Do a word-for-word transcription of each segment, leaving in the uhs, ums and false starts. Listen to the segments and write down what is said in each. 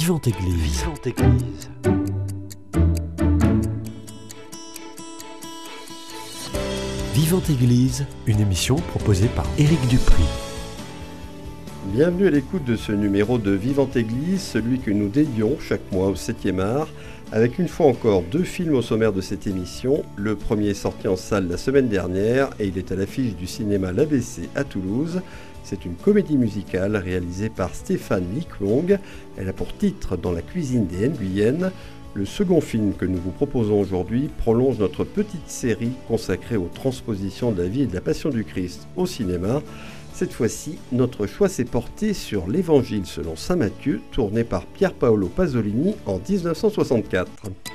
Vivante Église. Vivante Église. Vivante Église, une émission proposée par Éric Dupri. Bienvenue à l'écoute de ce numéro de Vivante Église, celui que nous dédions chaque mois au septième art, avec une fois encore deux films au sommaire de cette émission. Le premier est sorti en salle la semaine dernière et il est à l'affiche du cinéma l'A B C à Toulouse. C'est une comédie musicale réalisée par Stéphane Liclong. Elle a pour titre « Dans la cuisine des Nguyen ». Le second film que nous vous proposons aujourd'hui prolonge notre petite série consacrée aux transpositions de la vie et de la passion du Christ au cinéma. Cette fois-ci, notre choix s'est porté sur l'Évangile selon saint Matthieu, tourné par Pier Paolo Pasolini en dix-neuf cent soixante-quatre.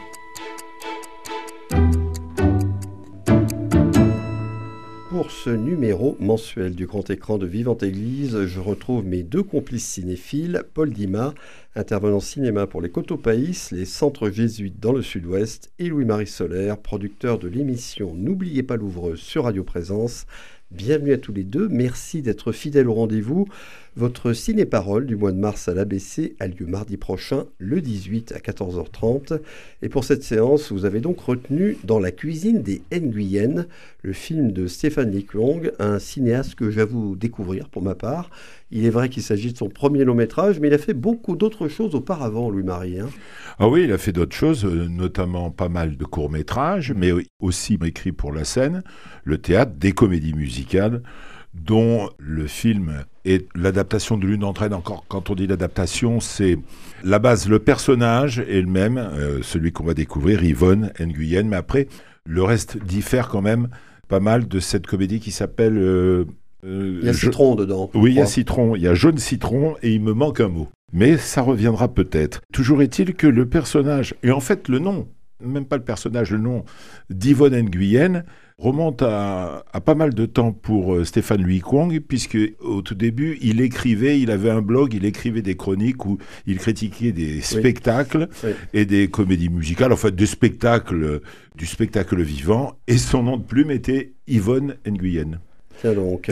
Pour ce numéro mensuel du grand écran de Vivante Église, je retrouve mes deux complices cinéphiles, Paul Dimas, intervenant cinéma pour les Cotopaïs, les centres jésuites dans le sud-ouest, et Louis-Marie Solaire, producteur de l'émission N'oubliez pas l'ouvreuse sur Radio Présence. Bienvenue à tous les deux, merci d'être fidèles au rendez-vous. Votre ciné-parole du mois de mars à l'A B C a lieu mardi prochain, le dix-huit à quatorze heures trente. Et pour cette séance, vous avez donc retenu Dans la cuisine des Nguyen, le film de Stéphane Liclong, un cinéaste que j'avoue découvrir pour ma part. Il est vrai qu'il s'agit de son premier long-métrage, mais il a fait beaucoup d'autres choses auparavant, Louis-Marie. Hein. Ah oui, il a fait d'autres choses, notamment pas mal de courts-métrages, mais aussi écrit pour la scène, le théâtre, des comédies musicales, dont le film est l'adaptation de l'une d'entre elles. Encore, quand on dit l'adaptation, c'est la base, le personnage est le même, euh, celui qu'on va découvrir, Yvonne Nguyen, mais après, le reste diffère quand même pas mal de cette comédie qui s'appelle... Euh, euh, il y a Citron je... dedans. Oui, il y a Citron, il y a Jaune Citron, et il me manque un mot. Mais ça reviendra peut-être. Toujours est-il que le personnage, et en fait le nom, même pas le personnage, le nom d'Yvonne Nguyen, remonte à, à pas mal de temps pour euh, Stéphane Liclong, puisque au tout début, il écrivait, il avait un blog, il écrivait des chroniques où il critiquait des spectacles oui. Oui. et des comédies musicales, en fait des spectacles, du spectacle vivant, et son nom de plume était Yvonne Nguyen. Tiens donc.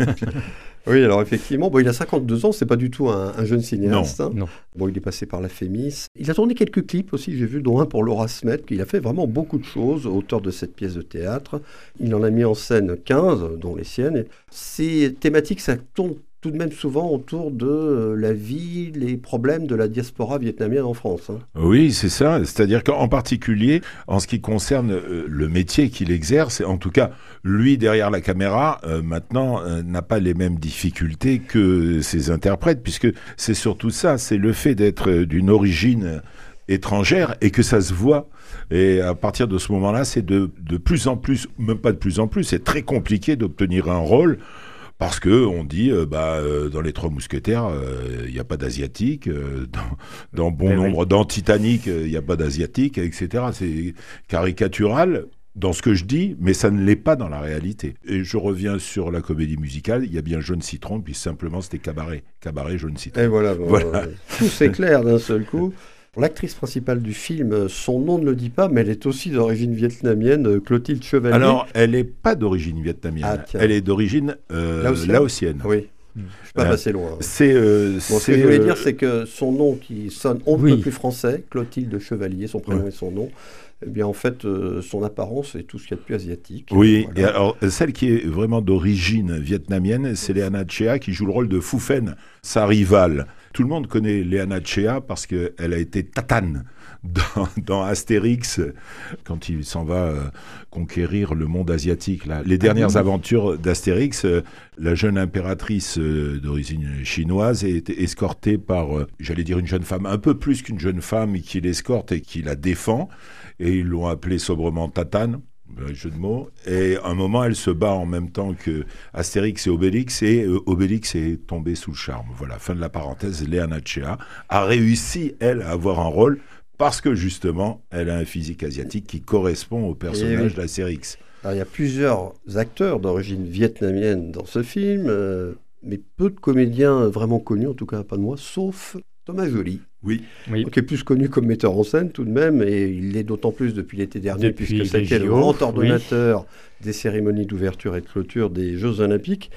Oui, alors effectivement, bon, il a cinquante-deux ans, c'est pas du tout un, un jeune cinéaste. Non, hein. non. Bon, il est passé par la Fémis. Il a tourné quelques clips aussi, j'ai vu, dont un pour Laura Smet, qu'il a fait vraiment beaucoup de choses, auteur de cette pièce de théâtre. Il en a mis en scène quinze, dont les siennes. Et ces thématiques, ça tourne tout de même souvent autour de la vie, les problèmes de la diaspora vietnamienne en France. Hein. Oui, c'est ça. C'est-à-dire qu'en particulier, en ce qui concerne euh, le métier qu'il exerce, en tout cas, lui, derrière la caméra, euh, maintenant, euh, n'a pas les mêmes difficultés que ses interprètes, puisque c'est surtout ça, c'est le fait d'être euh, d'une origine étrangère et que ça se voit. Et à partir de ce moment-là, c'est de, de plus en plus, même pas de plus en plus, c'est très compliqué d'obtenir un rôle. Parce qu'on dit, euh, bah, euh, dans les Trois Mousquetaires, il euh, n'y a pas d'Asiatique, euh, dans, dans bon ben nombre, oui. dans Titanic, il n'y a pas d'Asiatique, et cetera. C'est caricatural dans ce que je dis, mais ça ne l'est pas dans la réalité. Et je reviens sur la comédie musicale, il y a bien Jaune Citron, puis simplement c'était Cabaret. Cabaret, Jaune Citron. Et voilà, bon, voilà. Euh, tout s'éclaire d'un seul coup. L'actrice principale du film, son nom ne le dit pas, mais elle est aussi d'origine vietnamienne, Clotilde Chevalier. Alors, elle n'est pas d'origine vietnamienne, ah, elle est d'origine euh, laotienne. laotienne. Oui, je ne suis pas euh, passé loin. C'est, euh, bon, c'est, ce que je voulais euh... dire, c'est que son nom qui sonne un oui. peu plus français, Clotilde Chevalier, son prénom oui. et son nom, eh bien en fait, euh, son apparence est tout ce qu'il y a de plus asiatique. Oui, voilà. Et alors celle qui est vraiment d'origine vietnamienne, c'est Léana Chea qui joue le rôle de Phu Phen, sa rivale. Tout le monde connaît Léana Chea parce qu'elle a été tatane dans, dans Astérix, quand il s'en va euh, conquérir le monde asiatique. Là. Les dernières aventures d'Astérix, euh, la jeune impératrice euh, d'origine chinoise est escortée par, euh, j'allais dire une jeune femme, un peu plus qu'une jeune femme qui l'escorte et qui la défend. Et ils l'ont appelée sobrement tatane. Jeu de mots. Et à un moment, elle se bat en même temps que Astérix et Obélix, et euh, Obélix est tombé sous le charme. Voilà, fin de la parenthèse. Léana Chea a réussi, elle, à avoir un rôle parce que, justement, elle a un physique asiatique qui correspond au personnage oui. d'Astérix. Alors, il y a plusieurs acteurs d'origine vietnamienne dans ce film, euh, mais peu de comédiens vraiment connus, en tout cas pas de moi, sauf Thomas Joly. Oui. oui. Qui est plus connu comme metteur en scène tout de même, et il l'est d'autant plus depuis l'été dernier, depuis puisque c'était le grand ordonnateur oui. des cérémonies d'ouverture et de clôture des Jeux Olympiques.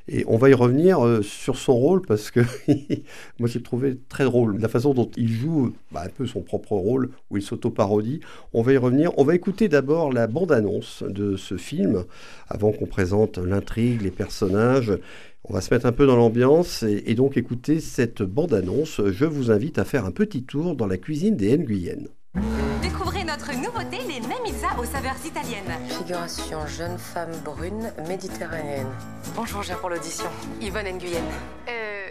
Et on va y revenir euh, sur son rôle parce que moi j'ai trouvé très drôle la façon dont il joue bah, un peu son propre rôle, où il s'auto-parodie. On va y revenir. On va écouter d'abord la bande-annonce de ce film, avant qu'on présente l'intrigue, les personnages. On va se mettre un peu dans l'ambiance et, et donc écouter cette bande-annonce. Je vous invite à faire un petit tour dans la cuisine des Nguyen. Découvrez notre nouveauté, les Memizza aux saveurs italiennes. Figuration jeune femme brune méditerranéenne. Bonjour, je viens pour l'audition. Yvonne Nguyen. Euh...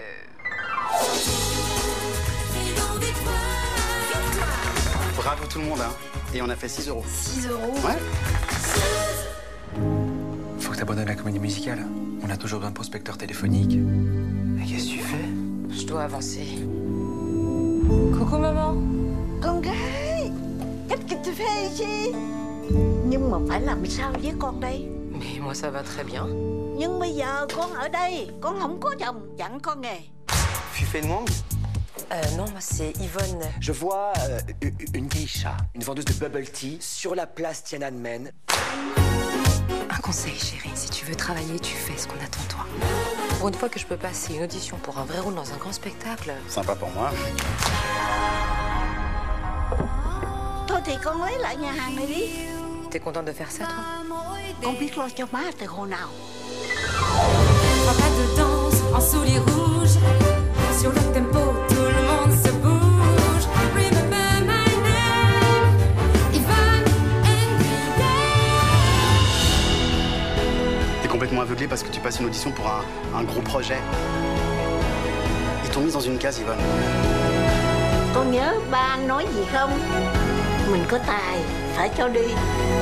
Bravo tout le monde, hein. Et on a fait six euros. six euros? Ouais. Faut que t'abonnes à la comédie musicale. On a toujours besoin de prospecteurs téléphoniques. Mais qu'est-ce que tu fais? Je dois avancer. Coucou maman. Con gái, qu'est-ce que tu fais ici? Nhưng mà phải làm sao với con đây? Mais moi ça va très bien. Nhưng bây giờ con ở đây, con không có chồng, chẳng có nghề. Fufei Nwang? Euh, non, moi c'est Yvonne. Je vois euh, une geisha, une vendeuse de bubble tea sur la place Tiananmen. Un conseil, chérie. Si tu veux travailler, tu fais ce qu'on attend de toi. Pour une fois que je peux passer une audition pour un vrai rôle dans un grand spectacle. Sympa pour moi. Thôi thì con lấy lại nhà hàng này đi. T'es contente de faire ça, toi? Con biết lo cho má từ hồi nào. Trois pas de danse en souliers rouges. Sur le tempo, tout le monde se bouge. Remember my name, Yvonne Nguyen. T'es complètement aveuglé parce que tu passes une audition pour un, un gros projet. Ils t'ont mise dans une case, Yvonne. Con nhớ ba anh nói gì không? Mình có tài, phải cho đi.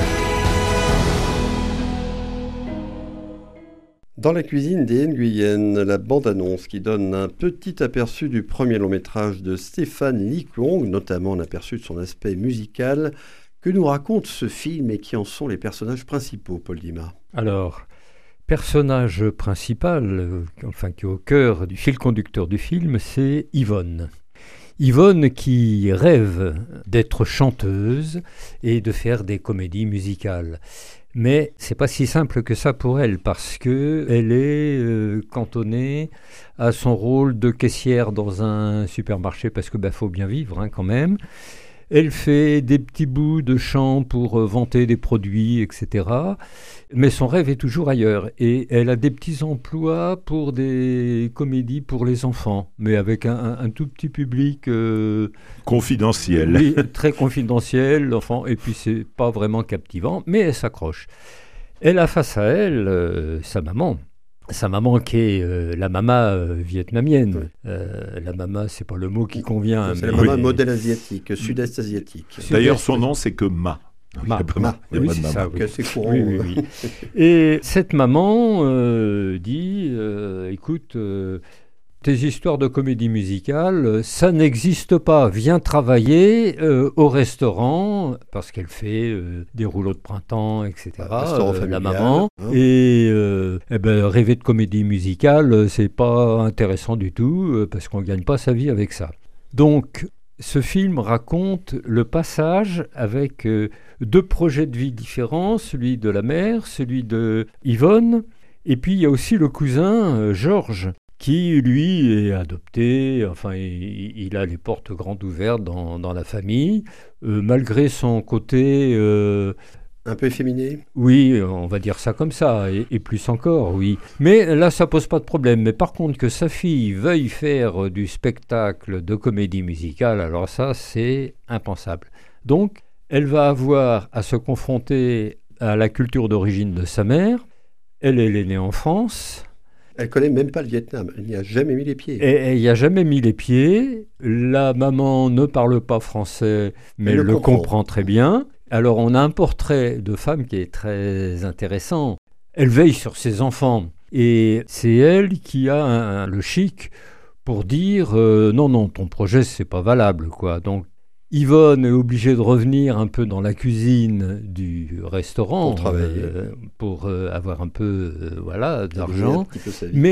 Dans la cuisine des Nguyen, la bande-annonce qui donne un petit aperçu du premier long-métrage de Stéphane Ly Kuong, notamment un aperçu de son aspect musical. Que nous raconte ce film et qui en sont les personnages principaux, Paul Dima? Alors, personnage principal, euh, enfin qui est au cœur du fil conducteur du film, c'est Yvonne. Yvonne qui rêve d'être chanteuse et de faire des comédies musicales. Mais c'est pas si simple que ça pour elle parce que elle est euh, cantonnée à son rôle de caissière dans un supermarché parce que bah, faut bien vivre hein, quand même. Elle fait des petits bouts de chant pour euh, vanter des produits, et cetera. Mais son rêve est toujours ailleurs. Et elle a des petits emplois pour des comédies pour les enfants, mais avec un, un, un tout petit public... Euh, confidentiel. Oui, très confidentiel, enfin, et puis c'est pas vraiment captivant, mais elle s'accroche. Elle a face à elle euh, sa maman. Sa maman qui est euh, la mama euh, vietnamienne. Euh, la mama, c'est pas le mot qui convient. C'est mais la mama oui. modèle asiatique, sud-est asiatique. D'ailleurs, son nom, c'est que Ma. Ma, Il y a Ma. pas- il y a Oui, pas de c'est maman. ça, oui. Que c'est courant. Oui, oui, oui. Et cette maman euh, dit, euh, écoute, euh, tes histoires de comédie musicale, ça n'existe pas. Viens travailler euh, au restaurant, parce qu'elle fait euh, des rouleaux de printemps, et cetera. Restaurant euh, la familial, maman. hein. Et euh, eh ben, rêver de comédie musicale, euh, c'est pas intéressant du tout, euh, parce qu'on gagne pas sa vie avec ça. Donc, ce film raconte le passage avec euh, deux projets de vie différents, celui de la mère, celui de Yvonne, et puis il y a aussi le cousin euh, Georges, qui lui est adopté, enfin il, il a les portes grandes ouvertes dans, dans la famille, euh, malgré son côté... euh, Un peu efféminé. oui, on va dire ça comme ça, et, et plus encore, oui. Mais là, ça pose pas de problème. Mais par contre, que sa fille veuille faire du spectacle de comédie musicale, alors ça, c'est impensable. Donc, elle va avoir à se confronter à la culture d'origine de sa mère. Elle, elle est née en France. Elle connaît même pas le Vietnam. Elle n'y a jamais mis les pieds. Et elle n'y a jamais mis les pieds. La maman ne parle pas français, mais Elle elle le le comprend. comprend très bien. Alors, on a un portrait de femme qui est très intéressant. Elle veille sur ses enfants. Et c'est elle qui a un- un- le chic pour dire euh, non, non, ton projet, c'est pas valable, quoi. Donc, Yvonne est obligée de revenir un peu dans la cuisine du restaurant Pour travailler. euh, pour euh, avoir un peu euh, voilà, Elle gagne d'argent. un petit peu sa vie. Mais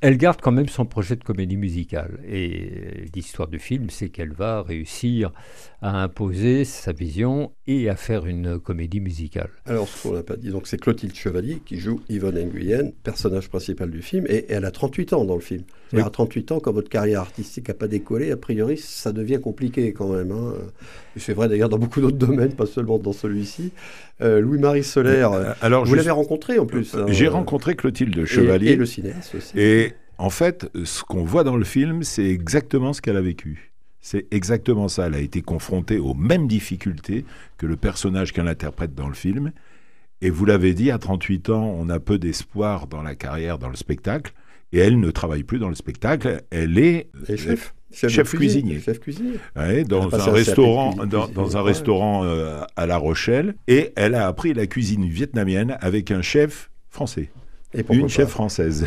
elle garde quand même son projet de comédie musicale. Et l'histoire du film, c'est qu'elle va réussir à imposer sa vision et à faire une comédie musicale. Alors, ce qu'on n'a pas dit, donc c'est Clotilde Chevalier qui joue Yvonne Nguyen, personnage principal du film, et elle a trente-huit ans dans le film. Oui. À trente-huit ans, quand votre carrière artistique n'a pas décollé, a priori, ça devient compliqué quand même. Hein. C'est vrai d'ailleurs dans beaucoup d'autres domaines, pas seulement dans celui-ci. Euh, Louis-Marie Solaire, euh, Alors, vous juste, l'avez rencontré en plus. Euh, hein, j'ai euh, rencontré Clotilde Chevalier. Et, et le cinéaste aussi. Et en fait, ce qu'on voit dans le film, c'est exactement ce qu'elle a vécu. C'est exactement ça. Elle a été confrontée aux mêmes difficultés que le personnage qu'elle interprète dans le film. Et vous l'avez dit, à trente-huit ans, on a peu d'espoir dans la carrière, dans le spectacle. Et elle ne travaille plus dans le spectacle. Elle est et chef, chef, chef cuisinier. Chef cuisinier. Ouais, dans, un restaurant, dans, dans un restaurant euh, à La Rochelle. Et elle a appris la cuisine vietnamienne avec un chef français. Et une pas. chef française.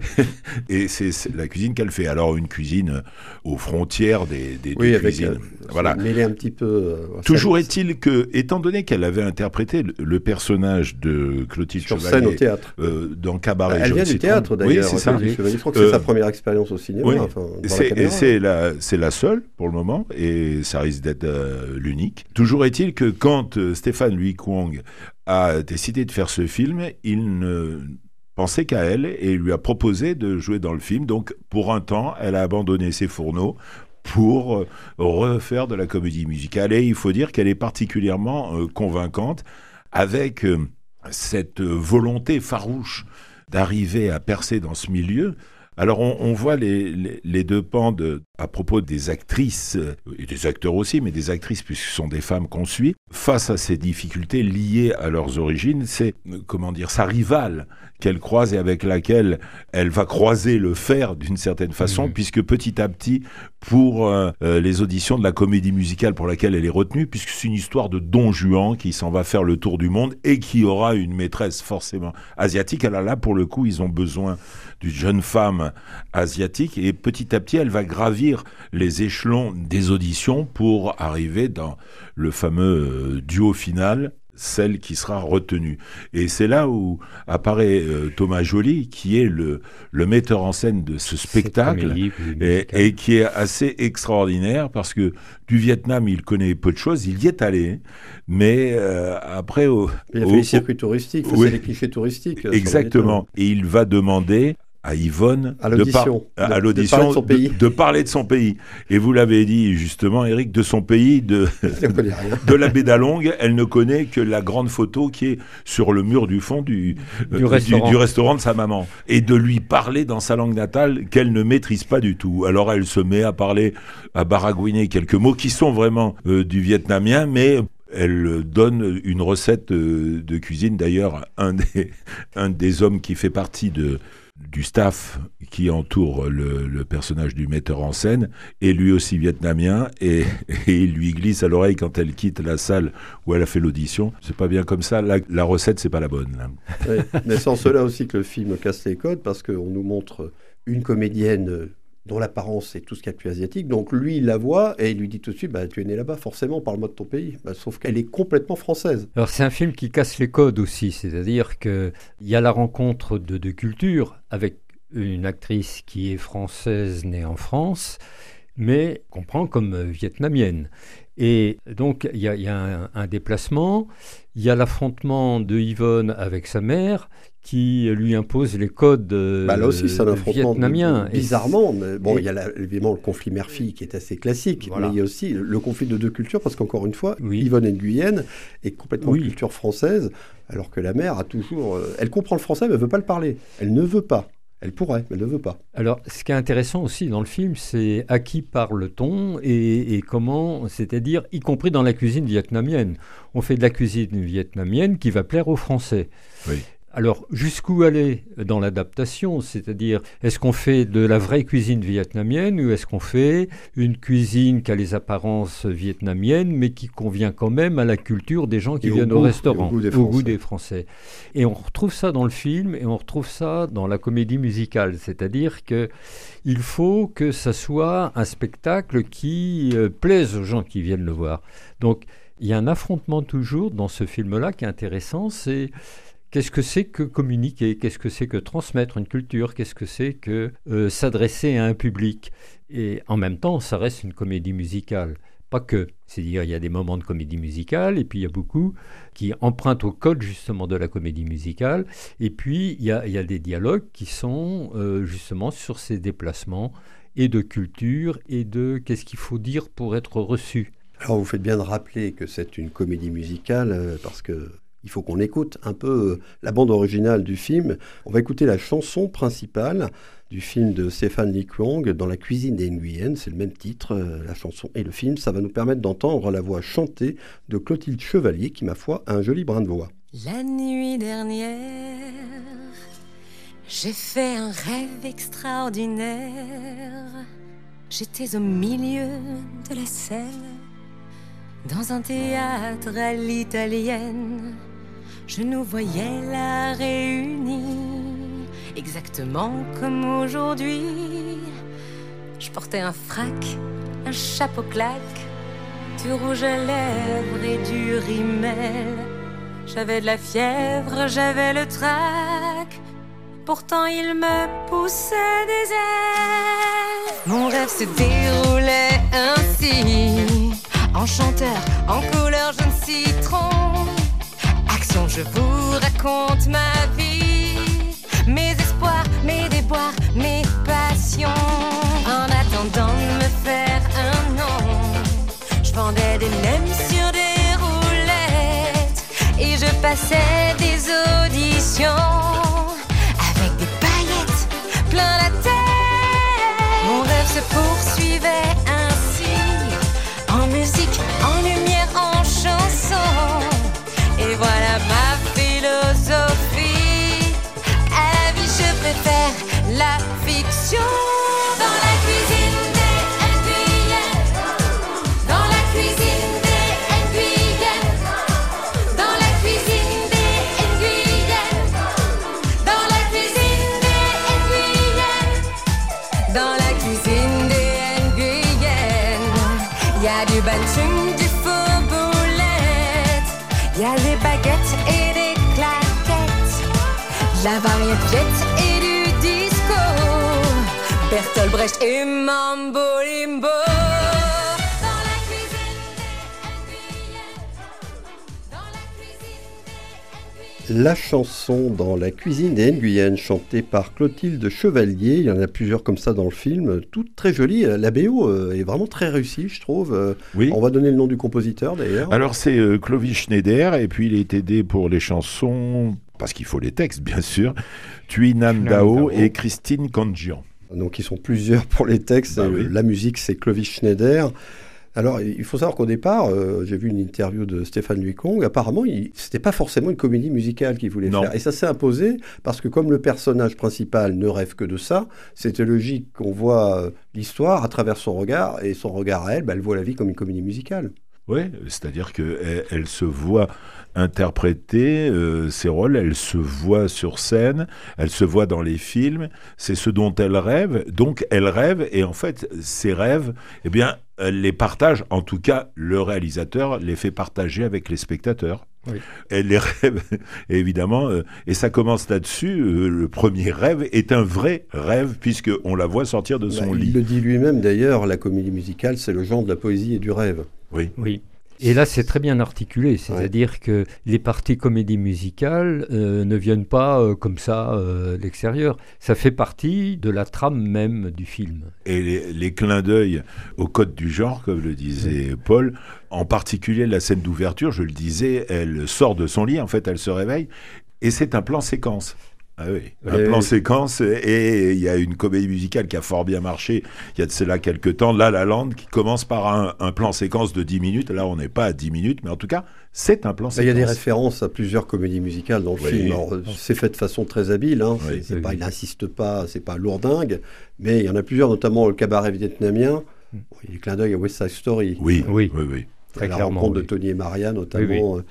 Et c'est, c'est la cuisine qu'elle fait. Alors, une cuisine aux frontières des, des, oui, des avec cuisines. Euh, voilà. Mêlé un petit peu. Euh, Toujours est-il que, étant donné qu'elle avait interprété le, le personnage de Clotilde Sur Chevalier scène au théâtre. Euh, dans Cabaret Elle Jaune vient du Citron. théâtre d'ailleurs. Oui, c'est ça. Je crois que c'est euh, sa première expérience au cinéma. Oui. Enfin, c'est, la et c'est la, c'est la seule pour le moment, et ça risque d'être euh, l'unique. Toujours est-il que quand euh, Stéphane Louis Kwong a décidé de faire ce film, il ne pensait qu'à elle et lui a proposé de jouer dans le film. Donc, pour un temps, elle a abandonné ses fourneaux pour euh, refaire de la comédie musicale. Et il faut dire qu'elle est particulièrement euh, convaincante avec euh, cette volonté farouche d'arriver à percer dans ce milieu. Alors, on, on voit les, les, les deux pans de, à propos des actrices, et des acteurs aussi, mais des actrices, puisque ce sont des femmes qu'on suit, face à ces difficultés liées à leurs origines, c'est, comment dire, sa rivale qu'elle croise et avec laquelle elle va croiser le fer d'une certaine façon, mmh. puisque petit à petit, pour euh, les auditions de la comédie musicale pour laquelle elle est retenue, puisque c'est une histoire de Don Juan qui s'en va faire le tour du monde et qui aura une maîtresse forcément asiatique. Alors là, pour le coup, ils ont besoin d'une jeune femme asiatique et petit à petit, elle va gravir les échelons des auditions pour arriver dans le fameux duo final, celle qui sera retenue. Et c'est là où apparaît euh, Thomas Joly, qui est le, le metteur en scène de ce spectacle, comédie, et, et qui est assez extraordinaire, parce que du Vietnam, il connaît peu de choses, il y est allé, mais euh, après... Au, il a au, fait les circuits touristiques, oui, les clichés touristiques. Exactement, et il va demander à Yvonne à l'audition, de, par, à de, l'audition de, parler de, de, de parler de son pays. Et vous l'avez dit justement, Eric, de son pays, de, de la baie d'Along, elle ne connaît que la grande photo qui est sur le mur du fond du, du, euh, restaurant. Du, du restaurant de sa maman. Et de lui parler dans sa langue natale qu'elle ne maîtrise pas du tout. Alors elle se met à parler, à baragouiner quelques mots qui sont vraiment euh, du vietnamien, mais... Elle donne une recette de cuisine. D'ailleurs, un des, un des hommes qui fait partie de, du staff qui entoure le, le personnage du metteur en scène est lui aussi vietnamien et, et il lui glisse à l'oreille quand elle quitte la salle où elle a fait l'audition. C'est pas bien comme ça, la, la recette, c'est pas la bonne. Là. Oui, mais sans cela aussi que le film casse les codes, parce qu'on nous montre une comédienne dont l'apparence est tout ce qu'il y a de plus asiatique. Donc lui, il la voit et il lui dit tout de suite, bah, tu es né là-bas, forcément, parle-moi de ton pays. Bah, sauf qu'elle est complètement française. Alors c'est un film qui casse les codes aussi, c'est-à-dire qu'il y a la rencontre de deux cultures avec une actrice qui est française, née en France, mais qu'on prend comme vietnamienne. Et donc il y a, y a un, un déplacement, il y a l'affrontement de Yvonne avec sa mère, qui lui impose les codes euh, bah là aussi, c'est un affrontement vietnamiens. Bizarrement, mais bon, et... il y a la, évidemment le conflit mère-fille qui est assez classique, voilà. Mais il y a aussi le conflit de deux cultures, parce qu'encore une fois, oui. Yvonne Nguyen est complètement oui. de culture française, alors que la mère a toujours... Euh, elle comprend le français, mais elle ne veut pas le parler. Elle ne veut pas. Elle pourrait, mais elle ne veut pas. Alors, ce qui est intéressant aussi dans le film, c'est à qui parle-t-on et, et comment, c'est-à-dire, y compris dans la cuisine vietnamienne. On fait de la cuisine vietnamienne qui va plaire aux Français. Oui. Alors, jusqu'où aller dans l'adaptation ? C'est-à-dire, est-ce qu'on fait de la vraie cuisine vietnamienne ou est-ce qu'on fait une cuisine qui a les apparences vietnamiennes, mais qui convient quand même à la culture des gens qui et viennent au, au goût, restaurant, au, goût des, au goût des Français. Et on retrouve ça dans le film et on retrouve ça dans la comédie musicale. C'est-à-dire qu'il faut que ça soit un spectacle qui euh, plaise aux gens qui viennent le voir. Donc, il y a un affrontement toujours dans ce film-là qui est intéressant, c'est... Qu'est-ce que c'est que communiquer? Qu'est-ce que c'est que transmettre une culture? Qu'est-ce que c'est que euh, s'adresser à un public? Et en même temps, ça reste une comédie musicale. Pas que. C'est-à-dire, il y a des moments de comédie musicale, et puis il y a beaucoup qui empruntent au code justement de la comédie musicale. Et puis, il y a, il y a des dialogues qui sont euh, justement sur ces déplacements et de culture et de qu'est-ce qu'il faut dire pour être reçu. Alors, vous faites bien de rappeler que c'est une comédie musicale, euh, parce que il faut qu'on écoute un peu euh, la bande originale du film. On va écouter la chanson principale du film de Stéphane Lee Kwang, Dans la cuisine des Nguyen. C'est le même titre, euh, la chanson et le film. Ça va nous permettre d'entendre la voix chantée de Clotilde Chevalier, qui, ma foi, a un joli brin de voix. La nuit dernière, j'ai fait un rêve extraordinaire. J'étais au milieu de la scène, dans un théâtre à l'italienne. Je nous voyais là réunis, exactement comme aujourd'hui. Je portais un frac, un chapeau claque, du rouge à lèvres et du rimel. J'avais de la fièvre, j'avais le trac, pourtant il me poussait des ailes. Mon rêve se déroulait ainsi, en chanteur, en couleur jaune citron. Action, je vous raconte ma vie, mes espoirs, mes déboires, mes passions. En attendant de me faire un nom, je vendais des nems sur des roulettes et je passais des auditions avec des paillettes plein la tête. Mon rêve se poursuivait ainsi, en musique, en lumière, en chanson. Et voilà ma philosophie. À la vie, je préfère la fiction. Dans la cuisine des Nguyen, dans la cuisine des Nguyen, dans la cuisine des Nguyen, dans la cuisine des Nguyen, dans la cuisine des Nguyen. Y a du bantung, du faux boulette, y a des baguettes et des claquettes, la variété et du disco, Bertolt Brecht et Mambo Limbo. Dans la cuisine des Nguyen, dans la cuisine des Nguyen. La chanson Dans la cuisine des Nguyen, chantée par Clotilde Chevalier. Il y en a plusieurs comme ça dans le film, toutes très jolies. La B O est vraiment très réussie, je trouve. Oui. On va donner le nom du compositeur d'ailleurs. Alors c'est euh, Clovis Schneider, et puis il est aidé pour les chansons, parce qu'il faut les textes bien sûr, Thuy Nam Dao et Christine Kanjian. Donc ils sont plusieurs pour les textes. Bah oui. La musique, c'est Clovis Schneider. Alors, il faut savoir qu'au départ, euh, j'ai vu une interview de Stéphane Lee Kwang, apparemment, il, c'était pas forcément une comédie musicale qu'il voulait Non. faire. Et ça s'est imposé parce que comme le personnage principal ne rêve que de ça, c'était logique qu'on voit euh, l'histoire à travers son regard, et son regard à elle, bah, elle voit la vie comme une comédie musicale. Oui, c'est-à-dire qu'elle elle se voit interpréter euh, ses rôles, elle se voit sur scène, elle se voit dans les films, c'est ce dont elle rêve, donc elle rêve, et en fait, ses rêves, eh bien, elle les partage, en tout cas, le réalisateur les fait partager avec les spectateurs. Oui. Elle les rêve, évidemment, euh, et ça commence là-dessus, euh, le premier rêve est un vrai rêve, puisqu'on la voit sortir de son Bah, lit. il le dit lui-même d'ailleurs, la comédie musicale, c'est le genre de la poésie et du rêve. Oui. Oui. Et là, c'est très bien articulé, c'est-à-dire ouais. que les parties comédie musicale euh, ne viennent pas euh, comme ça euh, de l'extérieur. Ça fait partie de la trame même du film. Et les, les clins d'œil au code du genre, comme le disait oui. Paul, en particulier la scène d'ouverture, je le disais, elle sort de son lit, en fait, elle se réveille, et c'est un plan séquence. Ah oui, un et... plan séquence, et il y a une comédie musicale qui a fort bien marché il y a de cela quelques temps, La La Land, qui commence par un, un plan séquence de dix minutes. Là, on n'est pas à dix minutes, mais en tout cas, c'est un plan séquence. Il y a des références à plusieurs comédies musicales dans le oui. film. Alors, c'est fait de façon très habile, hein. Oui. c'est, c'est oui. pas, il n'insiste pas, c'est pas lourdingue, mais il y en a plusieurs, notamment le cabaret vietnamien. Mm. Il y a des clins d'œil à West Side Story. Oui, oui, oui. oui. Très la clairement, rencontre oui. de Tony et Maria, notamment. Oui, oui.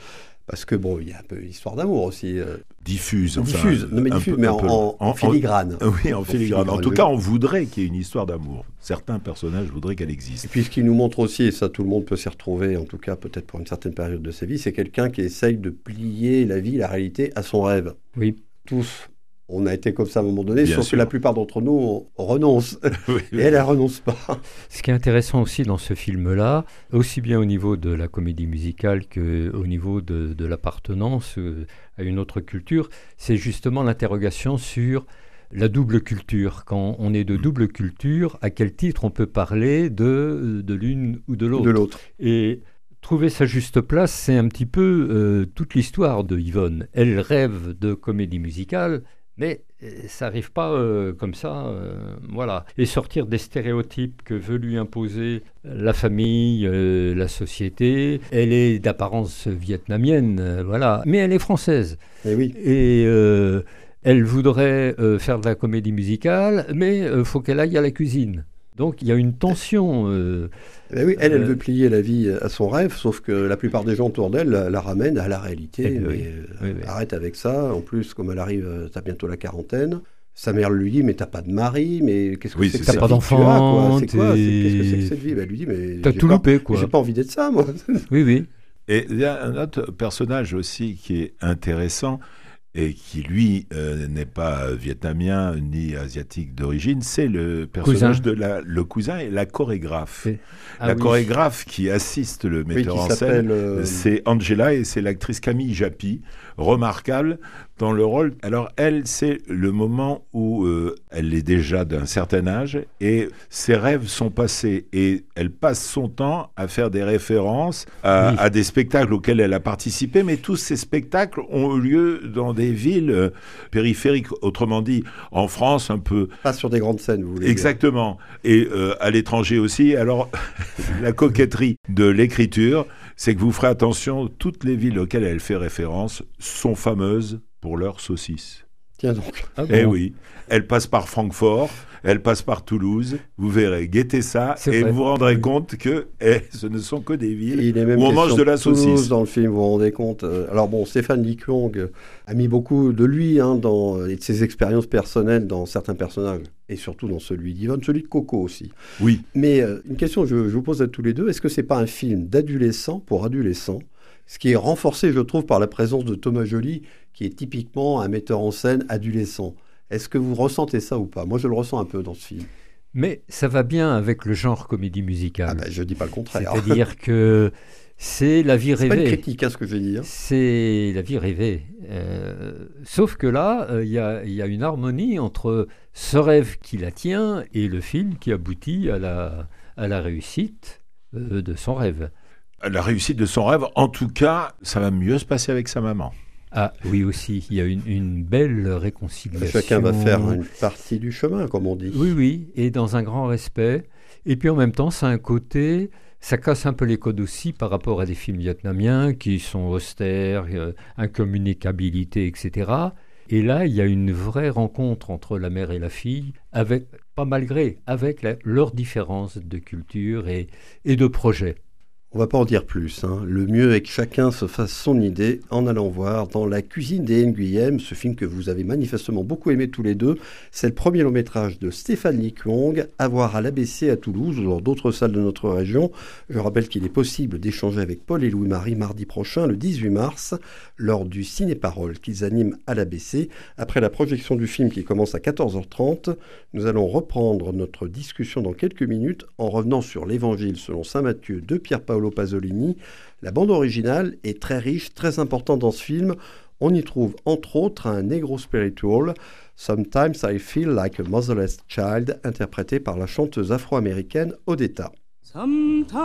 Parce que bon, il y a un peu d'histoire d'amour aussi. Euh, diffuse, enfin, diffuse, non mais diffuse, peu, mais en, peu, en, en filigrane. En, oui, en, en filigrane. En tout oui. cas, on voudrait qu'il y ait une histoire d'amour. Certains personnages voudraient qu'elle existe. Et puis ce qui nous montre aussi, et ça tout le monde peut s'y retrouver, en tout cas peut-être pour une certaine période de sa vie, c'est quelqu'un qui essaye de plier la vie, la réalité à son rêve. Oui. Tous. On a été comme ça à un moment donné, Bien sauf sûr. que la plupart d'entre nous, on, on renonce. Oui, et oui. elle, elle renonce pas. Ce qui est intéressant aussi dans ce film-là, aussi bien au niveau de la comédie musicale qu'au niveau de, de l'appartenance euh, à une autre culture, c'est justement l'interrogation sur la double culture. Quand on est de double culture, à quel titre on peut parler de, de l'une ou de l'autre. De l'autre. Et trouver sa juste place, c'est un petit peu euh, toute l'histoire de Yvonne. Elle rêve de comédie musicale, mais ça n'arrive pas euh, comme ça, euh, voilà. Et sortir des stéréotypes que veut lui imposer la famille, euh, la société. Elle est d'apparence vietnamienne, euh, voilà, mais elle est française. Et oui. Et euh, elle voudrait euh, faire de la comédie musicale, mais il euh, faut qu'elle aille à la cuisine. Donc il y a une tension. Euh, Eh oui, elle, elle euh, veut plier la vie à son rêve, sauf que la plupart des gens autour d'elle la, la ramènent à la réalité. Eh Mais, oui, euh, oui, oui. Arrête avec ça. En plus, comme elle arrive, euh, t'as bientôt la quarantaine. Sa mère lui dit, mais t'as pas de mari, mais qu'est-ce que Oui, c'est que c'est cette ça. vie T'as pas que tu as, quoi d'enfant, C'est quoi c'est- Qu'est-ce que c'est que t'es- cette vie bah, Elle lui dit, mais T'as j'ai tout pas- loupé, quoi. J'ai pas envie d'être ça, moi. oui, oui. Et il y a un autre personnage aussi qui est intéressant et qui, lui, euh, n'est pas vietnamien ni asiatique d'origine, c'est le personnage Cousin. de la, le cousin et la chorégraphe. Et- Ah la oui. chorégraphe qui assiste le Oui, metteur qui en s'appelle, scène, euh, c'est Angela et c'est l'actrice Camille Japy, remarquable dans le rôle. Alors elle, c'est le moment où euh, elle est déjà d'un certain âge et ses rêves sont passés et elle passe son temps à faire des références à, Oui. à des spectacles auxquels elle a participé, mais tous ces spectacles ont eu lieu dans des villes euh, périphériques, autrement dit en France un peu. Pas sur des grandes scènes, vous voulez dire. Exactement. Et euh, à l'étranger aussi. Alors, la coquetterie de l'écriture, c'est que vous ferez attention, toutes les villes auxquelles elle fait référence sont fameuses pour leurs saucisses. Tiens donc. Ah Eh bon. oui, elle passe par Francfort, elle passe par Toulouse, vous verrez, guettez ça, C'est et vrai. vous vous rendrez Oui. compte que eh, ce ne sont que des villes Il est même où on question mange de la Toulouse saucisse. dans le film, vous vous rendez compte. Euh, Alors bon, Stéphane Lee Kwong a mis beaucoup de lui hein, dans, et de ses expériences personnelles dans certains personnages, et surtout dans celui d'Yvonne, celui de Coco aussi. Oui, Mais euh, une question que je, je vous pose à tous les deux, est-ce que c'est pas un film d'adolescent pour adolescents, ce qui est renforcé, je trouve, par la présence de Thomas Joly, qui est typiquement un metteur en scène adolescent. Est-ce que vous ressentez ça ou pas? Moi, je le ressens un peu dans ce film. Mais ça va bien avec le genre comédie musicale. Ah ben, je dis pas le contraire. C'est-à-dire que c'est la vie C'est pas une rêvée. critique à ce que j'ai dit. hein. C'est la vie rêvée. Euh, sauf que là, il y, a- y a une harmonie entre ce rêve qui la tient et le film qui aboutit à la, à la réussite euh, de son rêve. la réussite de son rêve, en tout cas, ça va mieux se passer avec sa maman. Ah oui aussi, il y a une, une belle réconciliation. Chacun va faire une partie du chemin, comme on dit. Oui, oui, et dans un grand respect. Et puis en même temps, ça a un côté, ça casse un peu les codes aussi par rapport à des films vietnamiens qui sont austères, euh, incommunicabilité, et cetera. Et là, il y a une vraie rencontre entre la mère et la fille, avec, pas malgré, avec la- leurs différences de culture et, et de projet. On va pas en dire plus. hein. Le mieux est que chacun se fasse son idée en allant voir dans La cuisine des Nguyem, ce film que vous avez manifestement beaucoup aimé tous les deux. C'est le premier long métrage de Stéphane Lee Kwong, à voir à l'A B C à Toulouse ou dans d'autres salles de notre région. Je rappelle qu'il est possible d'échanger avec Paul et Louis-Marie mardi prochain, le dix-huit mars, lors du Ciné-Parole qu'ils animent à l'A B C. Après la projection du film qui commence à quatorze heures trente, nous allons reprendre notre discussion dans quelques minutes en revenant sur l'Évangile selon saint Matthieu de Pier Paolo Pasolini. La bande originale est très riche, très importante dans ce film. On y trouve entre autres un negro spiritual, Sometimes I Feel Like a Motherless Child, interprété par la chanteuse afro-américaine Odetta. Sometimes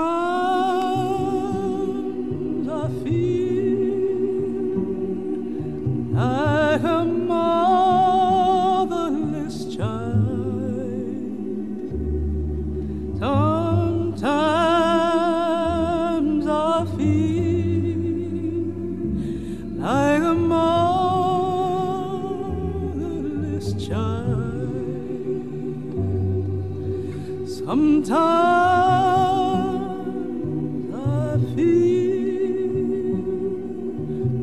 I feel like a motherless child. Sometimes I feel like a motherless child. Sometimes I feel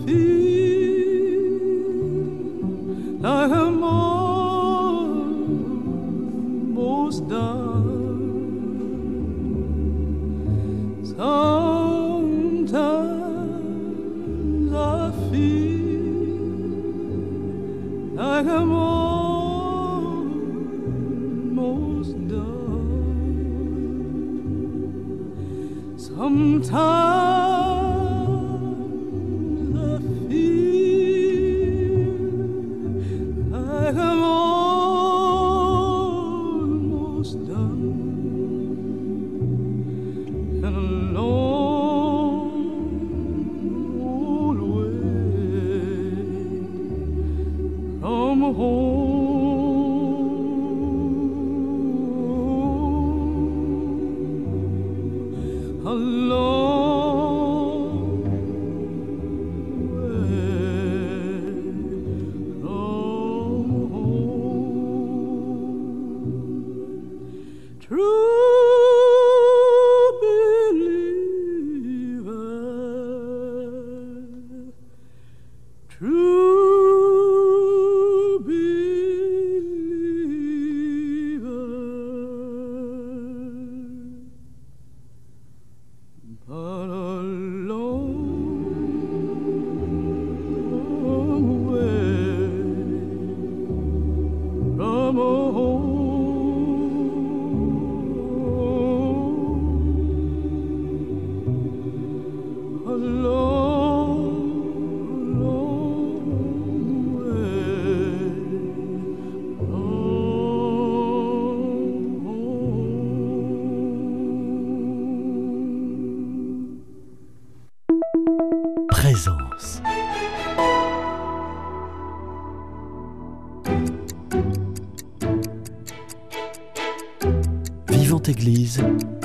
feel like I'm almost done. Sometimes I feel like I'm almost done. Sometimes I'm almost done, and a long old way from home, a long Présence. Vivante Église,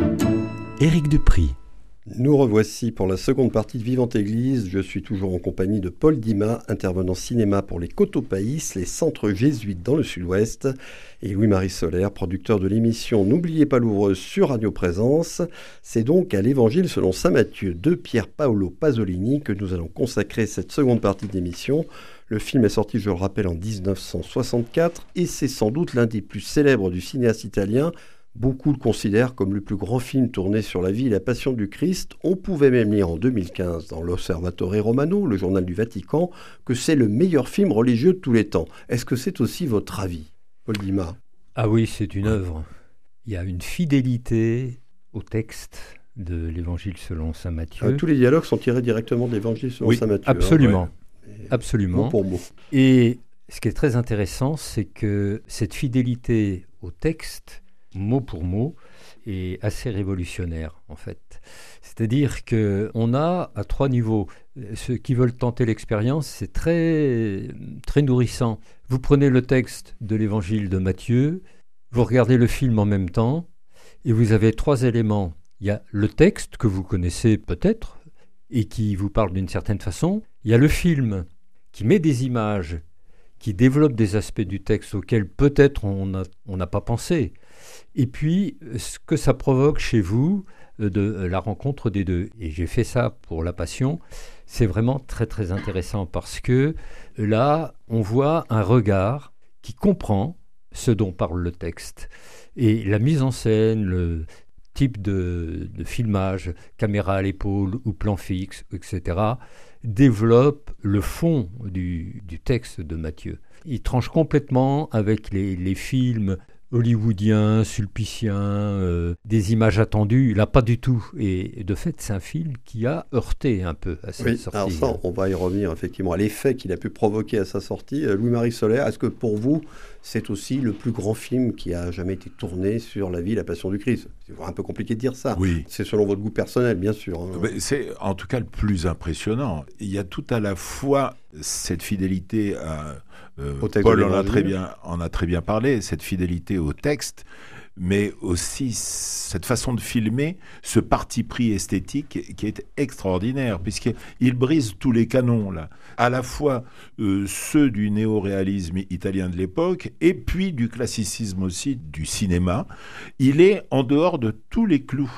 Éric Dupry. Nous revoici pour la seconde partie de Vivante Église. Je suis toujours en compagnie de Paul Dimas, intervenant cinéma pour les Cotopaïs, les centres jésuites dans le sud-ouest, et Louis-Marie Solaire, producteur de l'émission N'oubliez pas l'ouvreuse sur Radio Présence. C'est donc à l'Évangile selon saint Matthieu de Pier Paolo Pasolini que nous allons consacrer cette seconde partie de l'émission. Le film est sorti, je le rappelle, en dix-neuf cent soixante-quatre, et c'est sans doute l'un des plus célèbres du cinéaste italien. Beaucoup le considèrent comme le plus grand film tourné sur la vie et la passion du Christ. On pouvait même lire en deux mille quinze dans l'Osservatore Romano, le journal du Vatican, que c'est le meilleur film religieux de tous les temps. Est-ce que c'est aussi votre avis, Paul Dimas ? Ah oui, c'est une œuvre. Il y a une fidélité au texte de l'Évangile selon saint Matthieu. Ah, tous les dialogues sont tirés directement de l'Évangile selon oui, saint Matthieu. Absolument. Hein, ouais. Absolument. Mot pour mot. Et ce qui est très intéressant, c'est que cette fidélité au texte, mot pour mot, est assez révolutionnaire en fait. C'est-à-dire qu'on a à trois niveaux. Ceux qui veulent tenter l'expérience, c'est très, très nourrissant. Vous prenez le texte de l'évangile de Matthieu, vous regardez le film en même temps, et vous avez trois éléments. Il y a le texte que vous connaissez peut-être, et qui vous parle d'une certaine façon. Il y a le film qui met des images, qui développe des aspects du texte auxquels peut-être on n'a on n'a pas pensé. Et puis, ce que ça provoque chez vous, de la rencontre des deux. Et j'ai fait ça pour La Passion. C'est vraiment très, très intéressant parce que là, on voit un regard qui comprend ce dont parle le texte. Et la mise en scène, le type de, de filmage, caméra à l'épaule ou plan fixe, et cetera, développe le fond du, du texte de Matthieu. Il tranche complètement avec les, les films hollywoodien, sulpicien, euh, des images attendues, là pas du tout. Et de fait, c'est un film qui a heurté un peu à sa oui, sortie. Alors ça, on va y revenir effectivement à l'effet qu'il a pu provoquer à sa sortie. Euh, Louis-Marie Solaire, est-ce que pour vous, c'est aussi le plus grand film qui a jamais été tourné sur la vie et la passion du Christ ? C'est un peu compliqué de dire ça. Oui. C'est selon votre goût personnel, bien sûr. Hein. Mais c'est en tout cas le plus impressionnant. Il y a tout à la fois cette fidélité à... Euh, Paul en a, très bien, en a très bien parlé, cette fidélité au texte, mais aussi cette façon de filmer, ce parti pris esthétique qui est extraordinaire, puisqu'il brise tous les canons, là. À la fois euh, ceux du néo-réalisme italien de l'époque, et puis du classicisme aussi du cinéma. Il est en dehors de tous les clous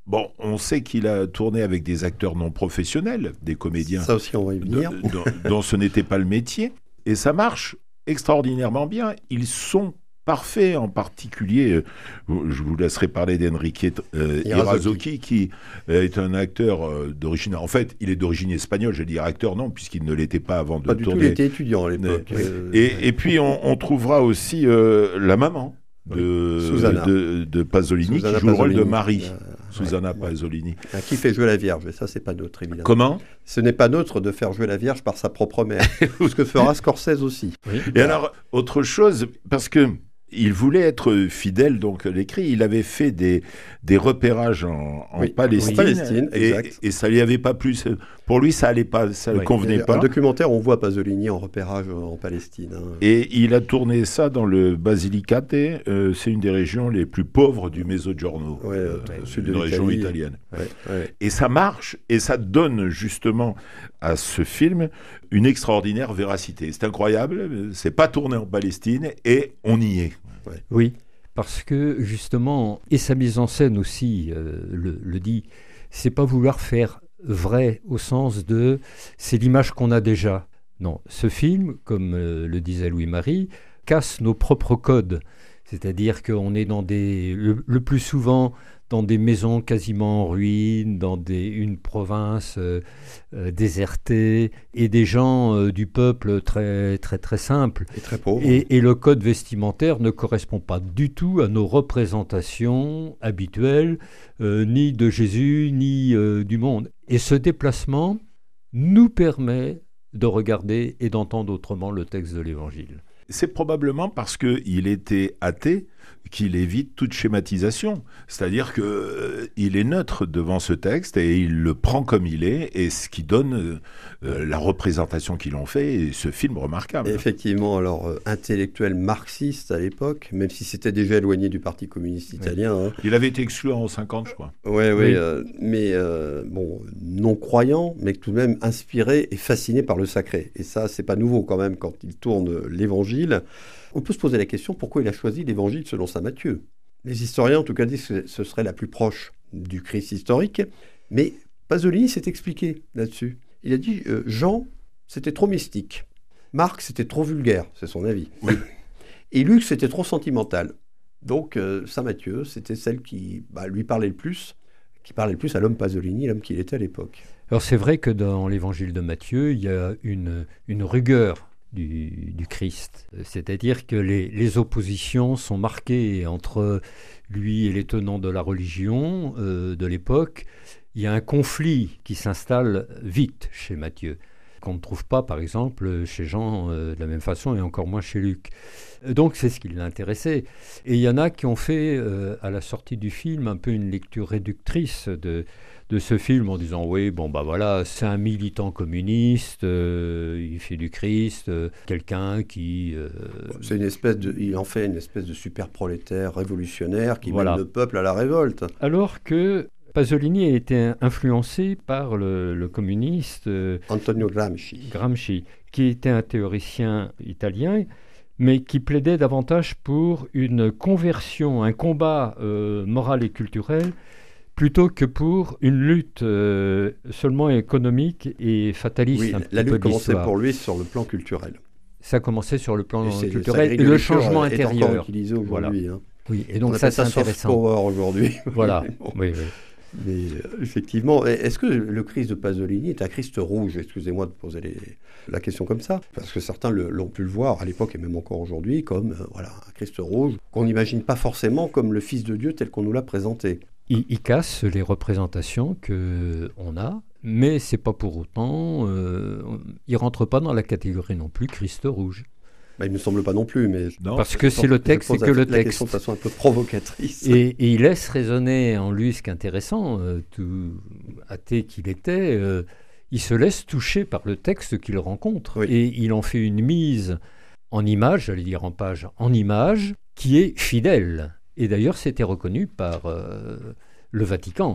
Bon, on sait qu'il a tourné avec des acteurs non professionnels, des comédiens. Ça aussi, on va y venir. de- dont, dont ce n'était pas le métier. Et ça marche extraordinairement bien. Ils sont parfaits, en particulier, euh, je vous laisserai parler d'Enrique euh, Irazoki, qui euh, est un acteur euh, d'origine... En fait, il est d'origine espagnole, je veux dire acteur, non, puisqu'il ne l'était pas avant de Pas du tout, tourner. il était étudiant à l'époque. Et, Euh, et, et puis, on, on trouvera aussi euh, la maman de, Susanna. de, de Pasolini, Susanna qui joue le rôle de Pasolini. Marie. Euh, Susanna ouais. Pasolini. Ah, qui fait jouer la Vierge, et ça, c'est pas neutre, évidemment. Comment ? Ce n'est pas neutre de faire jouer la Vierge par sa propre mère. Ce que fera Scorsese aussi. Et alors, autre chose, parce que il voulait être fidèle, donc l'écrit, il avait fait des, des repérages en, en Oui, Palestine, en Palestine, et, exact. et ça lui avait pas plu. Pour lui, ça allait pas, ça ne Oui. convenait Et pas. Un documentaire, on voit Pasolini en repérage en Palestine. hein. Et il a tourné ça dans le Basilicate, euh, c'est une des régions les plus pauvres du Mezzogiorno, Ouais, euh, au sud de une région l'Italie. italienne. Ouais, ouais. Et ça marche, et ça donne justement à ce film une extraordinaire véracité. C'est incroyable, c'est pas tourné en Palestine, et on y est. Oui, parce que justement, et sa mise en scène aussi euh, le, le dit, c'est pas vouloir faire vrai au sens de c'est l'image qu'on a déjà. Non, ce film, comme euh, le disait Louis-Marie, casse nos propres codes. C'est-à-dire qu'on est dans des, le, le plus souvent dans des maisons quasiment en ruine, dans des, une province euh, euh, désertée, et des gens euh, du peuple très très très simples. Et très pauvre. Et, et le code vestimentaire ne correspond pas du tout à nos représentations habituelles, euh, ni de Jésus, ni euh, du monde. Et ce déplacement nous permet de regarder et d'entendre autrement le texte de l'Évangile. C'est probablement parce qu'il était athée qu'il évite toute schématisation. C'est-à-dire qu'il euh, est neutre devant ce texte et il le prend comme il est, et ce qui donne euh, la représentation qu'il en fait, et ce film remarquable. Et effectivement, alors, euh, intellectuel marxiste à l'époque, même si c'était déjà éloigné du Parti communiste italien. Hein. Il avait été exclu en cinquante, je crois. Ouais, ouais, Oui. euh, mais euh, bon, non-croyant, mais tout de même inspiré et fasciné par le sacré. Et ça, c'est pas nouveau quand même quand il tourne l'Évangile. On peut se poser la question pourquoi il a choisi l'Évangile selon saint Matthieu. Les historiens, en tout cas, disent que ce serait la plus proche du Christ historique, mais Pasolini s'est expliqué là-dessus. Il a dit euh, Jean, c'était trop mystique. Marc, c'était trop vulgaire, c'est son avis. Oui. Et Luc, c'était trop sentimental. Donc, euh, saint Matthieu, c'était celle qui bah, lui parlait le plus, qui parlait le plus à l'homme Pasolini, l'homme qu'il était à l'époque. Alors c'est vrai que dans l'Évangile de Matthieu, il y a une, une rigueur du, du Christ. C'est-à-dire que les, les oppositions sont marquées entre lui et les tenants de la religion euh, de l'époque. Il y a un conflit qui s'installe vite chez Matthieu, qu'on ne trouve pas, par exemple, chez Jean euh, de la même façon, et encore moins chez Luc. Donc c'est ce qui l'a intéressé. Et il y en a qui ont fait, euh, à la sortie du film, un peu une lecture réductrice de, de ce film en disant « Oui, bon, bah voilà, c'est un militant communiste, euh, il fait du Christ, euh, quelqu'un qui... euh, C'est une espèce de, il en fait une espèce de super prolétaire révolutionnaire qui Voilà. mène le peuple à la révolte. » Alors que Pasolini a été influencé par le, le communiste euh, Antonio Gramsci. Gramsci, qui était un théoricien italien, mais qui plaidait davantage pour une conversion, un combat euh, moral et culturel, plutôt que pour une lutte euh, seulement économique et fataliste. Oui, un la petit peu lutte de commençait l'histoire. pour lui sur le plan culturel. Ça commençait sur le plan Et c'est- sa culturel grille et de le lecture changement est encore intérieur. utilisé aujourd'hui. hein. Oui, et On donc ça appelle c'est ça soft intéressant. power aujourd'hui. Voilà. Bon. Oui, oui. Mais euh, effectivement, est-ce que le Christ de Pasolini est un Christ rouge? Excusez-moi de poser les- la question comme ça, parce que certains le- l'ont pu le voir à l'époque et même encore aujourd'hui comme euh, voilà, un Christ rouge qu'on n'imagine pas forcément comme le Fils de Dieu tel qu'on nous l'a présenté. Il, il casse les représentations qu'on a, mais c'est pas pour autant. Euh, il rentre pas dans la catégorie non plus Christ rouge. Bah, il ne me semble pas non plus, mais Non. Parce que c'est le texte, je c'est pose que la- le la texte. question de façon un peu provocatrice. Et, et il laisse résonner en lui ce qui est intéressant, euh, tout athée qu'il était, euh, il se laisse toucher par le texte qu'il rencontre. Oui. Et il en fait une mise en image, j'allais dire en page, en image, qui est fidèle. Et d'ailleurs, c'était reconnu par euh, le Vatican,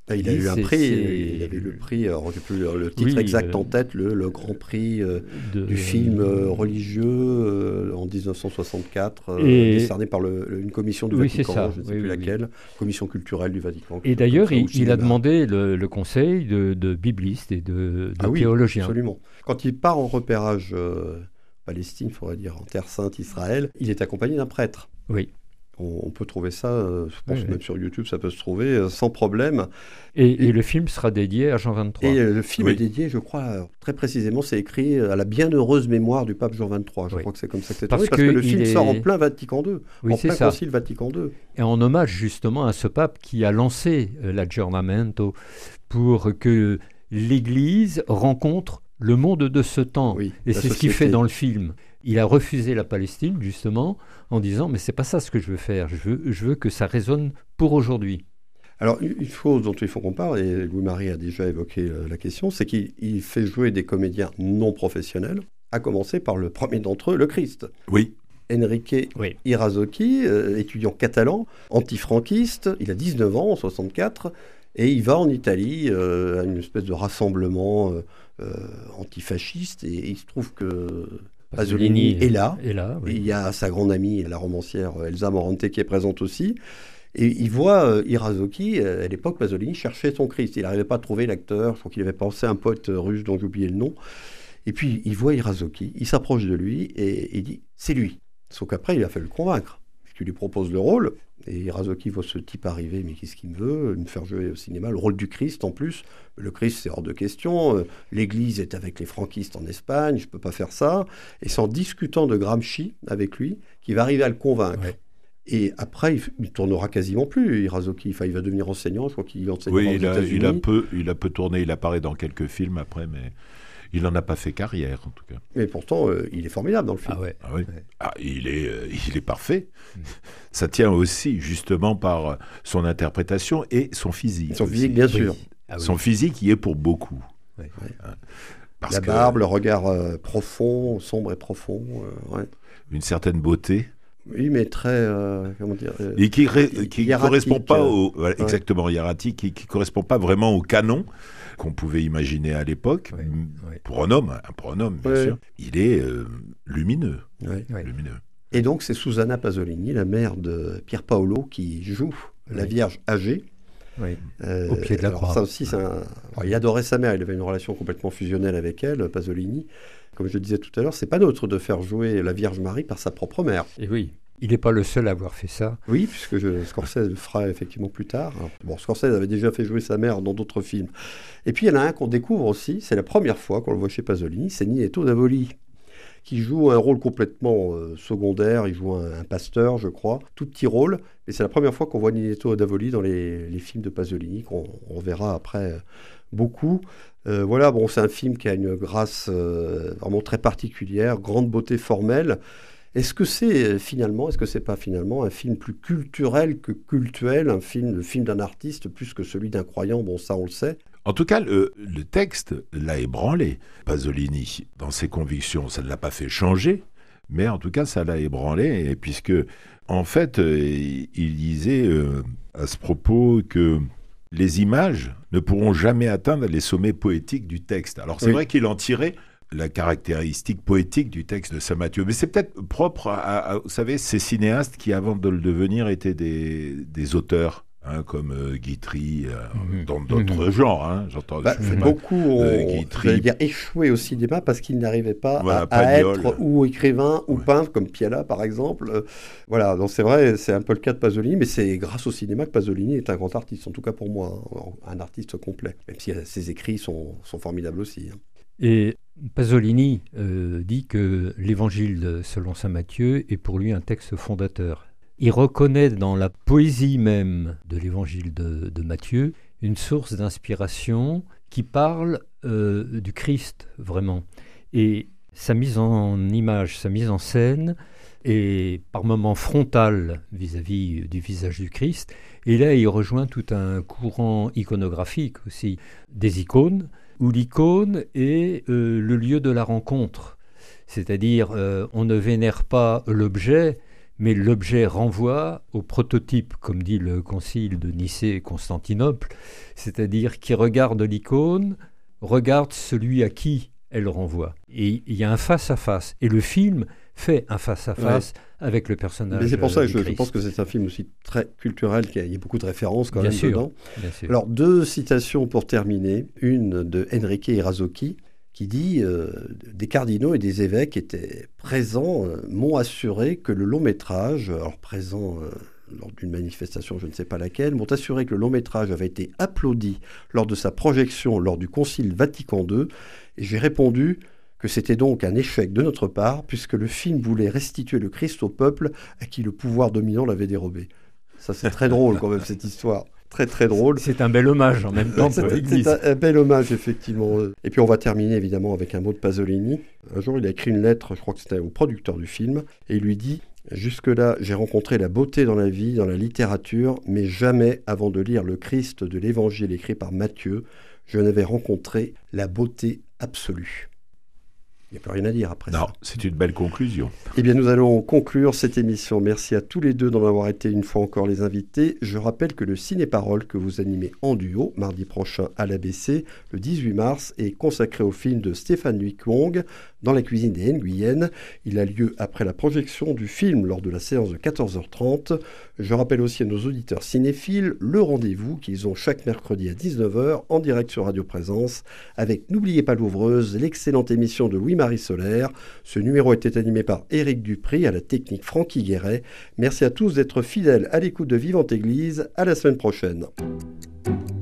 Ah, il a Oui, eu un c'est- prix, c'est- il avait le prix, alors j'ai plus le, le titre Oui, exact euh, en tête, le, le Grand Prix euh, de- du film euh, religieux euh, en dix-neuf cent soixante-quatre, euh, Et- décerné par le- le- une commission du Oui, c'est Vatican, ça, je ne sais oui, plus oui, laquelle, commission culturelle du Vatican. Et quelque chose d'ailleurs, comme ça, il, au il a cinéma. demandé le, le conseil de, de biblistes et de, de Ah oui, théologiens. absolument. Quand il part en repérage euh, Palestine, il faudrait dire en Terre Sainte, Israël, il est accompagné d'un prêtre. Oui. On, on peut trouver ça, euh, je pense Oui, même oui. sur YouTube, ça peut se trouver euh, sans problème. Et, et le film sera dédié à Jean vingt-trois. Et euh, le film Oui. est dédié, je crois, euh, très précisément, c'est écrit à la bienheureuse mémoire du pape Jean vingt-trois. Je Oui. crois que c'est comme ça que c'est Parce tourné, parce que, que le il film est- sort en plein Vatican deux, Oui, en c'est plein ça. concile Vatican deux. Et en hommage justement à ce pape qui a lancé euh, l'aggiornamento pour que l'Église rencontre le monde de ce temps. Oui, Et la c'est ce qu'il société. fait dans le film. Il a refusé la Palestine justement en disant mais c'est pas ça ce que je veux faire. Je veux, je veux que ça résonne pour aujourd'hui. Alors, une une chose dont il faut qu'on parle, et Louis-Marie a déjà évoqué euh, la question, c'est qu'il il fait jouer des comédiens non professionnels, à commencer par le premier d'entre eux, le Christ. Oui. Enrique Oui. Irazoki, euh, étudiant catalan, antifranquiste, il a dix-neuf ans en soixante-quatre, et il va en Italie euh, à une espèce de rassemblement euh, euh, antifasciste, et, et il se trouve que Pasolini est là. est là, oui. Il y a sa grande amie, la romancière Elsa Morante, qui est présente aussi. Et il voit euh, Irazoki, euh, à l'époque, Pasolini cherchait son Christ. Il n'arrivait pas à trouver l'acteur, je crois qu'il avait pensé à un poète euh, russe dont j'ai oublié le nom. Et puis il voit Irazoki, il s'approche de lui et il dit « c'est lui ». Sauf qu'après, il a fait le convaincre, puisqu'il lui propose le rôle. Et Irazoki voit ce type arriver, mais qu'est-ce qu'il me veut? Me faire jouer au cinéma, le rôle du Christ en plus. Le Christ, c'est hors de question. Euh, L'Église est avec les franquistes en Espagne, je ne peux pas faire ça. Et c'est en discutant de Gramsci avec lui qu'il va arriver à le convaincre. Ouais. Et après, il ne tournera quasiment plus, Irazoki. Enfin, il va devenir enseignant, je crois qu'il enseignera Oui, aux il a, États-Unis. il, a peu, il a peu tourné, il apparaît dans quelques films après, mais il n'en a pas fait carrière en tout cas. Mais pourtant, euh, il est formidable dans le film. Ah ouais. Ah oui. Ouais. Ah, il, est, euh, il est parfait. Ça tient aussi justement par euh, son interprétation et son physique. Son aussi. physique, bien sûr. Oui. Ah oui. Son physique y est pour beaucoup. Ouais. Hein. Parce La que barbe, le regard euh, profond, sombre et profond. euh, ouais. une certaine beauté. Oui, mais très, euh, comment dire, euh, Et qui ne hiératique, correspond pas euh, au. Voilà, ouais. exactement, hiératique, qui ne correspond pas vraiment au canon qu'on pouvait imaginer à l'époque. Ouais, M- ouais. Pour un homme, hein, pour un homme, bien Ouais. sûr. Il est euh, lumineux. ouais. Ouais. lumineux. Et donc, c'est Susanna Pasolini, la mère de Pier Paolo, qui joue la Oui. Vierge âgée. Oui. Euh, Au pied de la alors croix. Ça aussi, c'est un- alors, il adorait sa mère, il avait une relation complètement fusionnelle avec elle, Pasolini. Comme je disais tout à l'heure, c'est pas neutre de faire jouer la Vierge Marie par sa propre mère. Et oui, il n'est pas le seul à avoir fait ça. Oui, puisque je, Scorsese le fera effectivement plus tard. Alors, bon, Scorsese avait déjà fait jouer sa mère dans d'autres films. Et puis il y en a un qu'on découvre aussi, c'est la première fois qu'on le voit chez Pasolini, c'est Ninetto Davoli, qui joue un rôle complètement euh, secondaire. Il joue un, un pasteur, je crois, tout petit rôle. Mais c'est la première fois qu'on voit Ninetto Davoli dans les, les films de Pasolini, qu'on on verra après euh, beaucoup. Euh, voilà, bon, c'est un film qui a une grâce euh, vraiment très particulière, grande beauté formelle. Est-ce que c'est euh, finalement, est-ce que c'est pas finalement un film plus culturel que cultuel, un film, le film d'un artiste plus que celui d'un croyant? Bon, ça on le sait. En tout cas, le, le texte l'a ébranlé, Pasolini, dans ses convictions. Ça ne l'a pas fait changer, mais en tout cas, ça l'a ébranlé, et puisque, en fait, euh, il disait euh, à ce propos que les images ne pourront jamais atteindre les sommets poétiques du texte. Alors, c'est Oui. vrai qu'il en tirait la caractéristique poétique du texte de Saint-Matthieu, mais c'est peut-être propre à, à- à- vous savez, ces cinéastes qui, avant de le devenir, étaient des, des auteurs. Hein, comme euh, Guitry, euh, Mhm. dans d'autres Mhm. genres, hein, j'entends. Bah, je fais pas- beaucoup ont euh, Guitry. j'allais dire, échoué au cinéma parce qu'ils n'arrivaient pas Voilà, à, à Pagnol. être ou écrivain ou Ouais. peintre, comme Piala par exemple. Euh, voilà, donc c'est vrai, c'est un peu le cas de Pasolini, mais c'est grâce au cinéma que Pasolini est un grand artiste, en tout cas pour moi, hein, un artiste complet. Même si euh, ses écrits sont, sont formidables aussi. hein. Et Pasolini euh, dit que l'Évangile de- selon saint Matthieu est pour lui un texte fondateur. Il reconnaît dans la poésie même de l'Évangile de, de Matthieu une source d'inspiration qui parle euh, du Christ vraiment. Et sa mise en image, sa mise en scène est par moments frontale vis-à-vis du visage du Christ. Et là, il rejoint tout un courant iconographique aussi, des icônes, où l'icône est euh, le lieu de la rencontre. C'est-à-dire, euh, on ne vénère pas l'objet, mais l'objet renvoie au prototype, comme dit le concile de Nicée-Constantinople, c'est-à-dire qui regarde l'icône, regarde celui à qui elle renvoie. Et il y a un face-à-face. Et le film fait un face-à-face ouais. avec le personnage. Mais c'est pour ça que je, je pense que c'est un film aussi très culturel, qu'il y a, il y a beaucoup de références quand bien même sûr, dedans. Bien sûr. Alors, deux citations pour terminer. Une de Enrique Irasocki, qui dit euh, « Des cardinaux et des évêques étaient présents, euh, m'ont assuré que le long-métrage, alors présent euh, lors d'une manifestation, je ne sais pas laquelle, m'ont assuré que le long-métrage avait été applaudi lors de sa projection lors du Concile Vatican deux, et j'ai répondu que c'était donc un échec de notre part, puisque le film voulait restituer le Christ au peuple à qui le pouvoir dominant l'avait dérobé. » Ça, c'est très drôle quand même, cette histoire. Très très drôle. C'est un bel hommage en même temps pour l'Église. C'est un, un bel hommage, effectivement. Et puis on va terminer évidemment avec un mot de Pasolini. Un jour, il a écrit une lettre, je crois que c'était au producteur du film, et il lui dit « Jusque-là, j'ai rencontré la beauté dans la vie, dans la littérature, mais jamais, avant de lire le Christ de l'Évangile écrit par Matthieu, je n'avais rencontré la beauté absolue. » Il n'y a plus rien à dire après non, ça. Non, c'est une belle conclusion. Eh bien, nous allons conclure cette émission. Merci à tous les deux d'en avoir été une fois encore les invités. Je rappelle que le Ciné-Parole que vous animez en duo, mardi prochain à l'A B C, le dix-huit mars, est consacré au film de Stéphane Huy Kwong, Dans la cuisine des Nguyen. Il a lieu après la projection du film lors de la séance de quatorze heures trente. Je rappelle aussi à nos auditeurs cinéphiles le rendez-vous qu'ils ont chaque mercredi à dix-neuf heures en direct sur Radio Présence avec N'oubliez pas l'ouvreuse, l'excellente émission de Louis-Marie Solaire. Ce numéro était animé par Éric Dupri, à la technique Francky Guéret. Merci à tous d'être fidèles à l'écoute de Vivante Église. À la semaine prochaine.